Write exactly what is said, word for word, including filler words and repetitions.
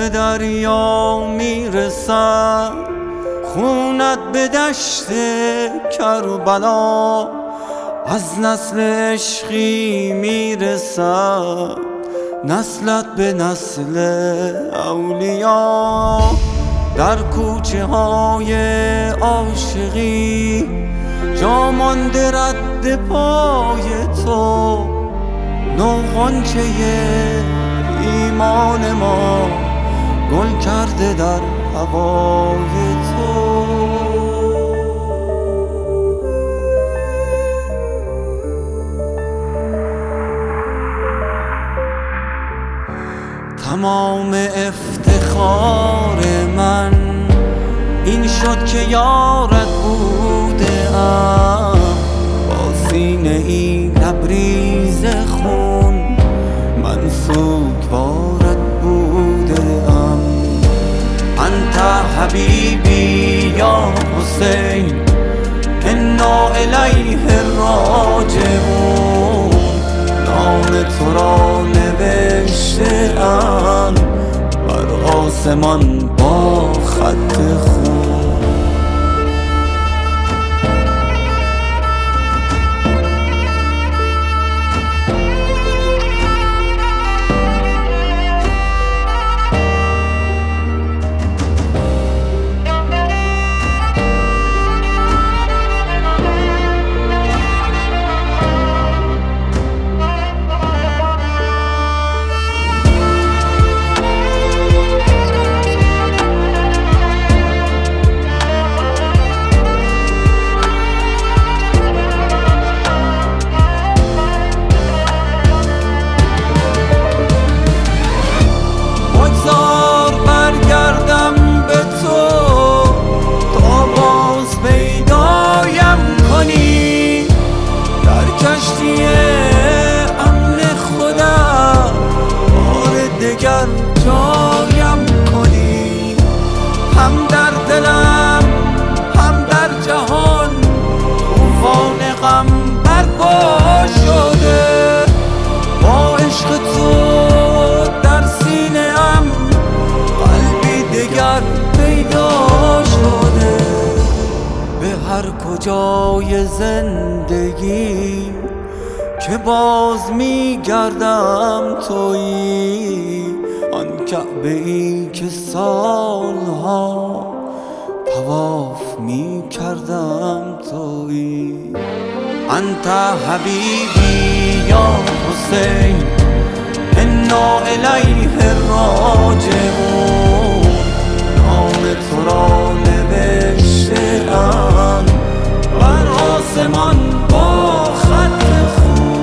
به دریا میرسد، خونت به دشت کربلا. از نسل عشقی میرسد، نسلت به نسل اولیا. در کوچه های عاشقی جا مانده رد پای تو. نوغنچه ایمان ما گل کرده در هوای تو. تمام افتخار من این شد که یارت بوده ام. با سینه ای لبریز خون من سوگوارت بوده ام. انت حبیبی یا حسین، انا الیه راجعون. نام تو را نوشته ام بر آسمان با خط خون. جایم کنی هم در دلم هم در جهان. طوفان غم برپا شده با عشق تو در سینه ام. قلبی دگر پیدا شده به هر کجای زندگی که باز میگردم تویی. آن کعبه ای که سالها طواف میکردم تویی. انت حبیبی یا حسین، انا الیه راجعون. نام تو را نوشته ام بر آسمان با خط خون.